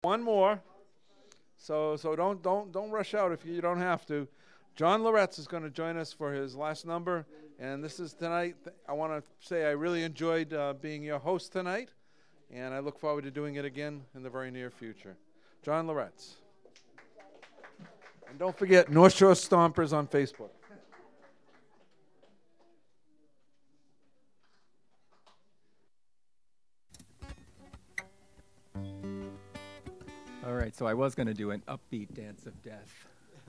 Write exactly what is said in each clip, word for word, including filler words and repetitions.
One more. So so don't don't don't rush out if you don't have to. John Loretz is going to join us for his last number, and this is tonight. I want to say I really enjoyed uh, being your host tonight, and I look forward to doing it again in the very near future. John Loretz. And don't forget, North Shore Stompers on Facebook. All right, so I was going to do an upbeat Dance of Death.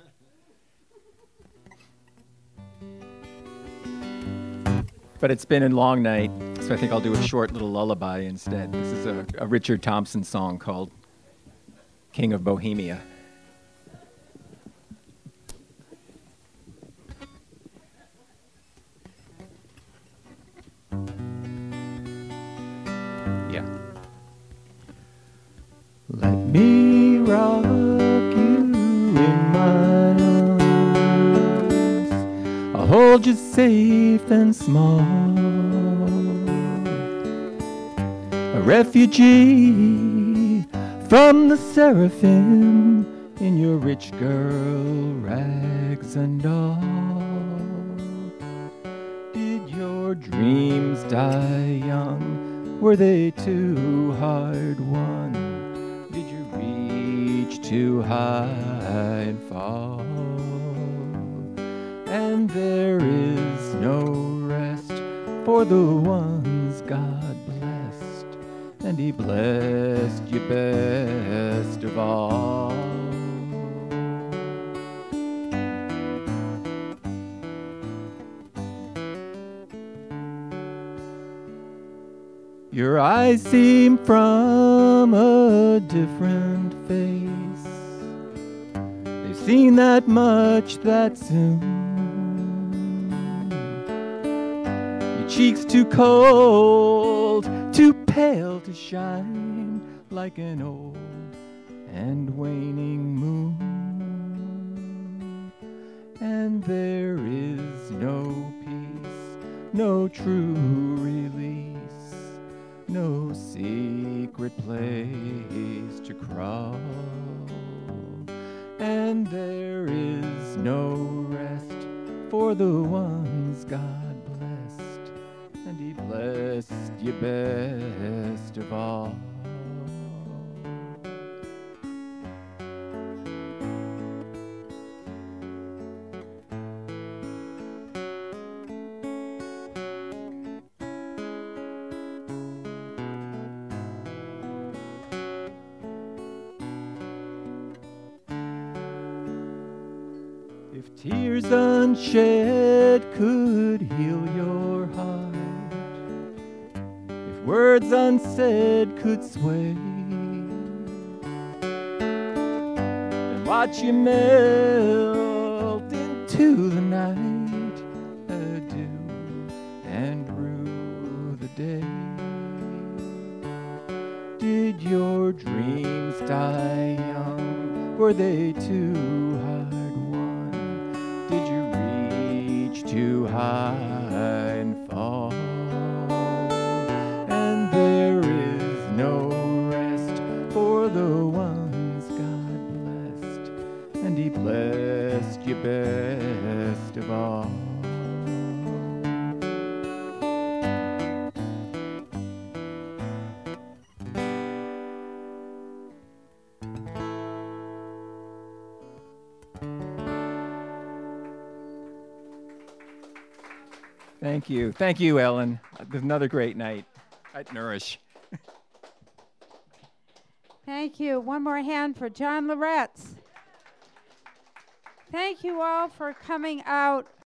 But it's been a long night, so I think I'll do a short little lullaby instead. This is a, a Richard Thompson song called King of Bohemia. Yeah. Let me rock you in my arms. I'll hold you safe and small. A refugee from the seraphim in your rich girl rags and all. Did your dreams die young? Were they too hard won? Did you reach too high and fall? And there is no rest for the ones God blessed, and He blessed you best of all. Your eyes seem from a different face. They've seen that much that soon. Your cheeks too cold, too pale to shine like an old and waning moon. And there is no peace, no true release, no secret place to crawl, and there is no rest for the ones God blessed, and He blessed you best of all. If tears unshed could heal your heart, if words unsaid could sway, then watch you melt into the night, adieu and rue the day. Did your dreams die young? Were they too hard? Did you reach too high and fall? And there is no rest for the ones God blessed, and He blessed you best of all. Thank you. Thank you, Ellen. Another great night at Nourish. Thank you. One more hand for John Loretz. Thank you all for coming out